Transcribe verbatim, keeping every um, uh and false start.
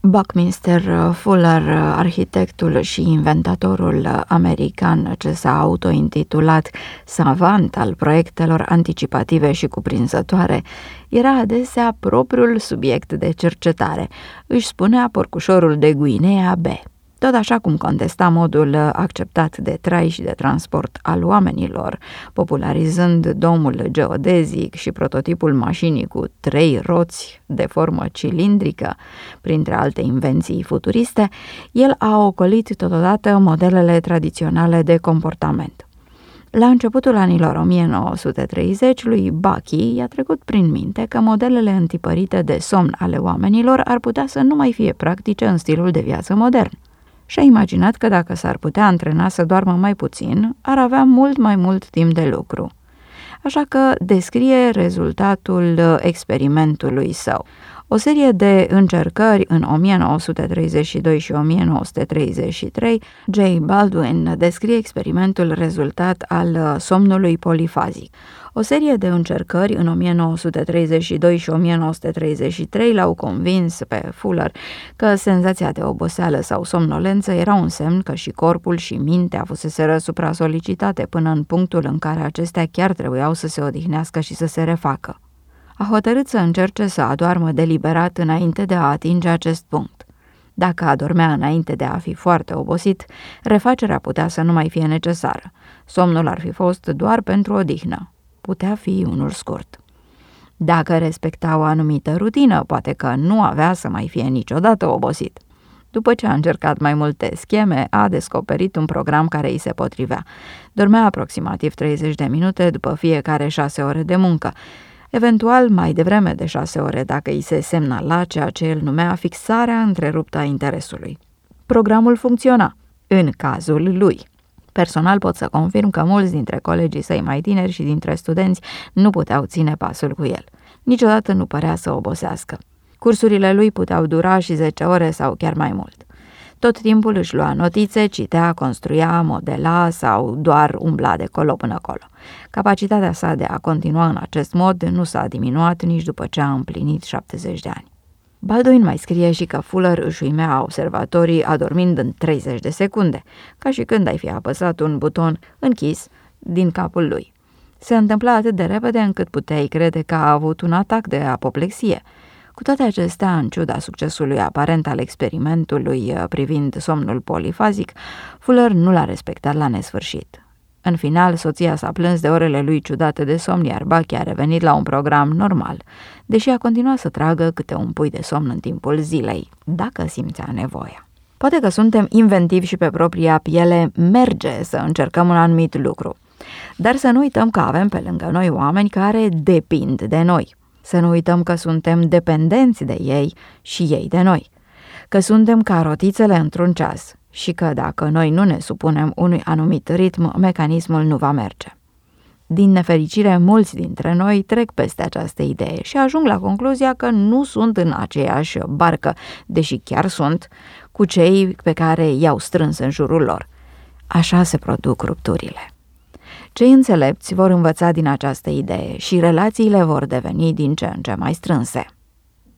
Buckminster Fuller, arhitectul și inventatorul american ce s-a autointitulat savant al proiectelor anticipative și cuprinzătoare, era adesea propriul subiect de cercetare. Își spunea porcușorul de Guinea B. Tot așa cum contesta modul acceptat de trai și de transport al oamenilor, popularizând domul geodezic și prototipul mașinii cu trei roți de formă cilindrică, printre alte invenții futuriste, el a ocolit totodată modelele tradiționale de comportament. La începutul anilor o mie nouă sute treizeci, lui Bucky i-a trecut prin minte că modelele întipărite de somn ale oamenilor ar putea să nu mai fie practice în stilul de viață modern. Și-a imaginat că dacă s-ar putea antrena să doarmă mai puțin, ar avea mult mai mult timp de lucru. Așa că descrie rezultatul experimentului său. O serie de încercări în o mie nouă sute treizeci și doi și o mie nouă sute treizeci și trei, J. Baldwin descrie experimentul rezultat al somnului polifazic. O serie de încercări în o mie nouă sute treizeci și doi și o mie nouă sute treizeci și trei l-au convins pe Fuller că senzația de oboseală sau somnolență era un semn că și corpul și mintea fuseseră supra-solicitate până în punctul în care acestea chiar trebuiau să se odihnească și să se refacă. A hotărât să încerce să adoarmă deliberat înainte de a atinge acest punct. Dacă adormea înainte de a fi foarte obosit, refacerea putea să nu mai fie necesară. Somnul ar fi fost doar pentru odihnă. Putea fi unul scurt. Dacă respecta o anumită rutină, poate că nu avea să mai fie niciodată obosit. După ce a încercat mai multe scheme, a descoperit un program care îi se potrivea. Dormea aproximativ treizeci de minute după fiecare șase ore de muncă, eventual mai devreme de șase ore dacă îi se semnala ceea ce el numea fixarea întreruptă a interesului. Programul funcționa, în cazul lui. Personal pot să confirm că mulți dintre colegii săi mai tineri și dintre studenți nu puteau ține pasul cu el. Niciodată nu părea să obosească. Cursurile lui puteau dura și zece ore sau chiar mai mult. Tot timpul își lua notițe, citea, construia, modela sau doar umbla de colo până colo. Capacitatea sa de a continua în acest mod nu s-a diminuat nici după ce a împlinit șaptezeci de ani. Baldwin mai scrie și că Fuller își uimea observatorii adormind în treizeci de secunde, ca și când ai fi apăsat un buton închis din capul lui. Se întâmpla atât de repede încât puteai crede că a avut un atac de apoplexie. Cu toate acestea, în ciuda succesului aparent al experimentului privind somnul polifazic, Fuller nu l-a respectat la nesfârșit. În final, soția s-a plâns de orele lui ciudate de somn, iar Bucky a revenit la un program normal, deși a continuat să tragă câte un pui de somn în timpul zilei, dacă simțea nevoia. Poate că suntem inventivi și pe propria piele merge să încercăm un anumit lucru, dar să nu uităm că avem pe lângă noi oameni care depind de noi. Să nu uităm că suntem dependenți de ei și ei de noi, că suntem ca rotițele într-un ceas și că dacă noi nu ne supunem unui anumit ritm, mecanismul nu va merge. Din nefericire, mulți dintre noi trec peste această idee și ajung la concluzia că nu sunt în aceeași barcă, deși chiar sunt, cu cei pe care i-au strâns în jurul lor. Așa se produc rupturile. Cei înțelepți vor învăța din această idee și relațiile vor deveni din ce în ce mai strânse.